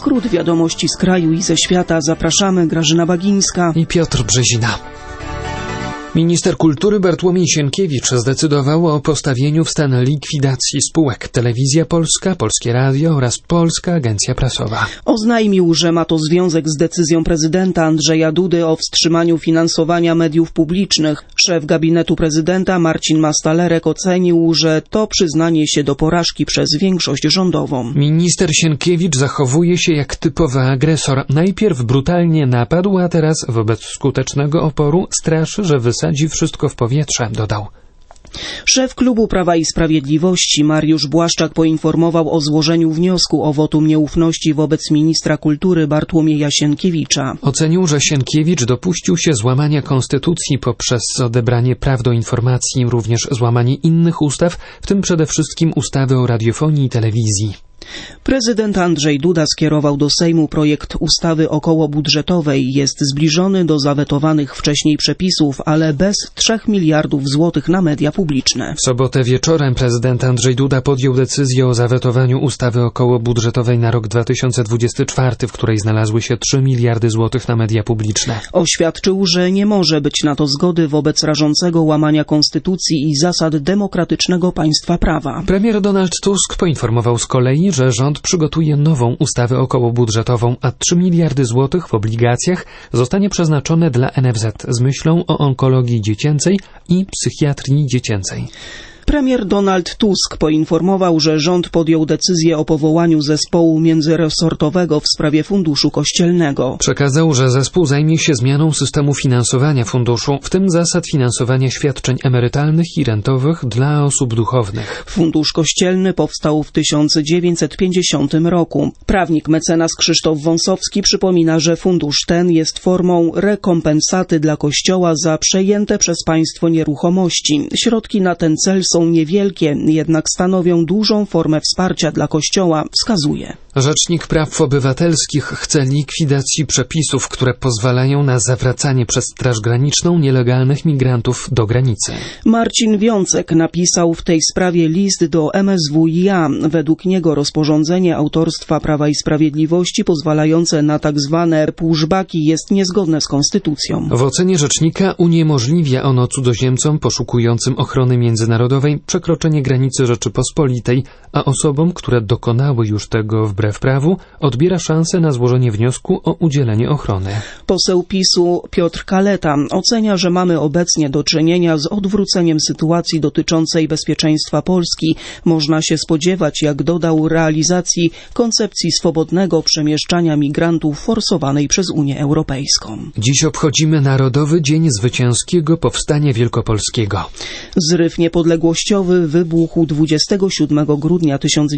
skrót wiadomości z kraju i ze świata zapraszamy Grażyna Bagińska i Piotr Brzezina. Minister kultury Bartłomiej Sienkiewicz zdecydował o postawieniu w stan likwidacji spółek Telewizja Polska, Polskie Radio oraz Polska Agencja Prasowa. Oznajmił, że ma to związek z decyzją prezydenta Andrzeja Dudy o wstrzymaniu finansowania mediów publicznych. Szef gabinetu prezydenta Marcin Mastalerek ocenił, że to przyznanie się do porażki przez większość rządową. Minister Sienkiewicz zachowuje się jak typowy agresor. Najpierw brutalnie napadł, a teraz wobec skutecznego oporu straszy, że wysadzi wszystko w powietrze, dodał. Szef klubu Prawa i Sprawiedliwości Mariusz Błaszczak poinformował o złożeniu wniosku o wotum nieufności wobec ministra kultury Bartłomieja Sienkiewicza. Ocenił, że Sienkiewicz dopuścił się złamania konstytucji poprzez odebranie praw do informacji, również złamanie innych ustaw, w tym przede wszystkim ustawy o radiofonii i telewizji. Prezydent Andrzej Duda skierował do Sejmu projekt ustawy okołobudżetowej. Jest zbliżony do zawetowanych wcześniej przepisów, ale bez 3 miliardów złotych na media publiczne. W sobotę wieczorem prezydent Andrzej Duda podjął decyzję o zawetowaniu ustawy okołobudżetowej na rok 2024, w której znalazły się 3 miliardy złotych na media publiczne. Oświadczył, że nie może być na to zgody wobec rażącego łamania konstytucji i zasad demokratycznego państwa prawa. Premier Donald Tusk poinformował z kolei, że rząd przygotuje nową ustawę okołobudżetową, a 3 miliardy złotych w obligacjach zostanie przeznaczone dla NFZ z myślą o onkologii dziecięcej i psychiatrii dziecięcej. Premier Donald Tusk poinformował, że rząd podjął decyzję o powołaniu zespołu międzyresortowego w sprawie funduszu kościelnego. Przekazał, że zespół zajmie się zmianą systemu finansowania funduszu, w tym zasad finansowania świadczeń emerytalnych i rentowych dla osób duchownych. Fundusz kościelny powstał w 1950 roku. Prawnik mecenas Krzysztof Wąsowski przypomina, że fundusz ten jest formą rekompensaty dla Kościoła za przejęte przez państwo nieruchomości. Środki na ten cel są niewielkie, jednak stanowią dużą formę wsparcia dla Kościoła, wskazuje. Rzecznik Praw Obywatelskich chce likwidacji przepisów, które pozwalają na zawracanie przez Straż Graniczną nielegalnych migrantów do granicy. Marcin Wiącek napisał w tej sprawie list do MSWiA. Według niego rozporządzenie autorstwa Prawa i Sprawiedliwości pozwalające na tak zwane pushbacki jest niezgodne z konstytucją. W ocenie rzecznika uniemożliwia ono cudzoziemcom poszukującym ochrony międzynarodowej przekroczenie granicy Rzeczypospolitej, a osobom, które dokonały już tego wbrew prawu, odbiera szansę na złożenie wniosku o udzielenie ochrony. Poseł PiS-u Piotr Kaleta ocenia, że mamy obecnie do czynienia z odwróceniem sytuacji dotyczącej bezpieczeństwa Polski. Można się spodziewać, jak dodał, realizacji koncepcji swobodnego przemieszczania migrantów forsowanej przez Unię Europejską. Dziś obchodzimy Narodowy Dzień Zwycięskiego Powstania Wielkopolskiego. Zryw niepodległościowy wybuchł 27 grudnia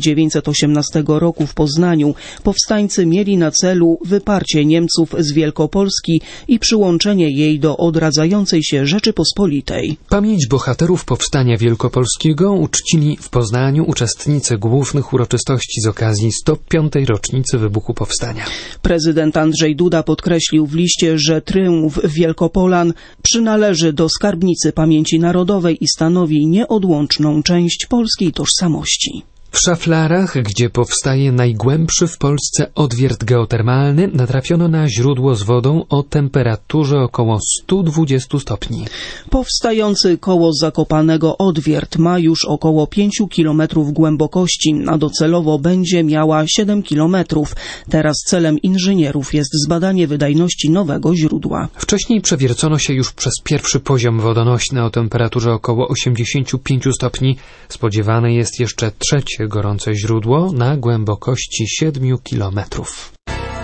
1918 roku w Poznaniu. Powstańcy mieli na celu wyparcie Niemców z Wielkopolski i przyłączenie jej do odradzającej się Rzeczypospolitej. Pamięć bohaterów Powstania Wielkopolskiego uczcili w Poznaniu uczestnicy głównych uroczystości z okazji 105. rocznicy wybuchu Powstania. Prezydent Andrzej Duda podkreślił w liście, że tryumf Wielkopolan przynależy do skarbnicy pamięci narodowej i stanowi nieodłączną część polskiej tożsamości. W Szaflarach, gdzie powstaje najgłębszy w Polsce odwiert geotermalny, natrafiono na źródło z wodą o temperaturze około 120 stopni. Powstający koło Zakopanego odwiert ma już około 5 kilometrów głębokości, a docelowo będzie miała 7 kilometrów. Teraz celem inżynierów jest zbadanie wydajności nowego źródła. Wcześniej przewiercono się już przez pierwszy poziom wodonośny o temperaturze około 85 stopni. Spodziewane jest jeszcze trzecie gorące źródło na głębokości 7 kilometrów.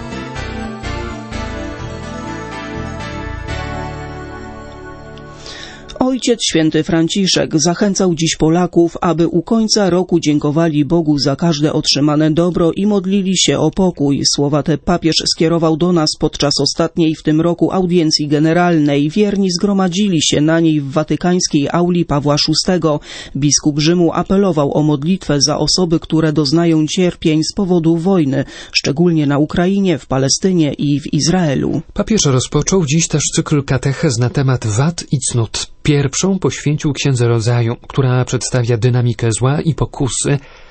Ojciec Święty Franciszek zachęcał dziś Polaków, aby u końca roku dziękowali Bogu za każde otrzymane dobro i modlili się o pokój. Słowa te papież skierował do nas podczas ostatniej w tym roku audiencji generalnej. Wierni zgromadzili się na niej w watykańskiej auli Pawła VI. Biskup Rzymu apelował o modlitwę za osoby, które doznają cierpień z powodu wojny, szczególnie na Ukrainie, w Palestynie i w Izraelu. Papież rozpoczął dziś też cykl katechez na temat wad i cnót. Pierwszą poświęcił Księdze Rodzaju, która przedstawia dynamikę zła i pokusy.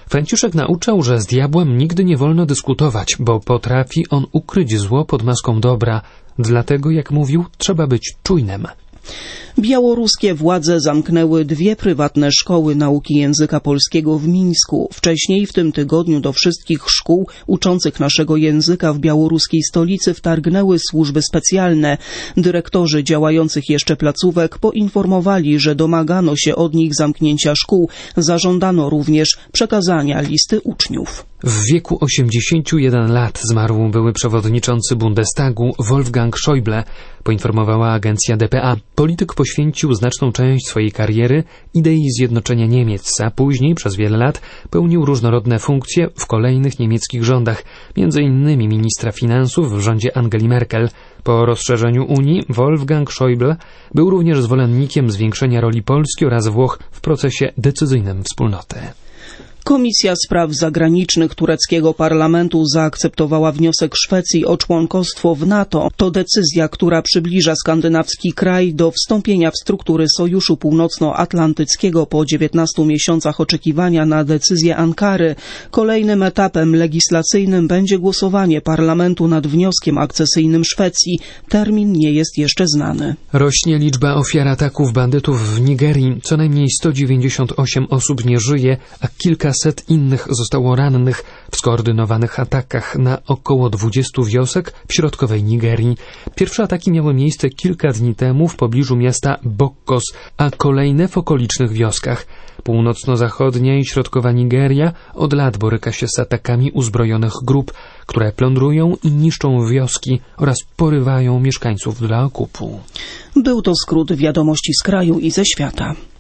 Franciszek nauczał, że z diabłem nigdy nie wolno dyskutować, bo potrafi on ukryć zło pod maską dobra. Dlatego, jak mówił, trzeba być czujnym. Białoruskie władze zamknęły 2 prywatne szkoły nauki języka polskiego w Mińsku. Wcześniej w tym tygodniu do wszystkich szkół uczących naszego języka w białoruskiej stolicy wtargnęły służby specjalne. Dyrektorzy działających jeszcze placówek poinformowali, że domagano się od nich zamknięcia szkół. Zażądano również przekazania listy uczniów. W wieku 81 lat zmarł były przewodniczący Bundestagu Wolfgang Schäuble, poinformowała agencja dpa. Polityk poświęcił znaczną część swojej kariery idei zjednoczenia Niemiec, a później przez wiele lat pełnił różnorodne funkcje w kolejnych niemieckich rządach, m.in. ministra finansów w rządzie Angeli Merkel. Po rozszerzeniu Unii Wolfgang Schäuble był również zwolennikiem zwiększenia roli Polski oraz Włoch w procesie decyzyjnym wspólnoty. Komisja Spraw Zagranicznych tureckiego parlamentu zaakceptowała wniosek Szwecji o członkostwo w NATO. To decyzja, która przybliża skandynawski kraj do wstąpienia w struktury Sojuszu Północnoatlantyckiego po 19 miesiącach oczekiwania na decyzję Ankary. Kolejnym etapem legislacyjnym będzie głosowanie parlamentu nad wnioskiem akcesyjnym Szwecji. Termin nie jest jeszcze znany. Rośnie liczba ofiar ataków bandytów w Nigerii. Co najmniej 198 osób nie żyje, a kilkaset innych zostało rannych w skoordynowanych atakach na około 20 wiosek w środkowej Nigerii. Pierwsze ataki miały miejsce kilka dni temu w pobliżu miasta Bokkos, a kolejne w okolicznych wioskach. Północno-zachodnia i środkowa Nigeria od lat boryka się z atakami uzbrojonych grup, które plądrują i niszczą wioski oraz porywają mieszkańców dla okupu. Był to skrót wiadomości z kraju i ze świata.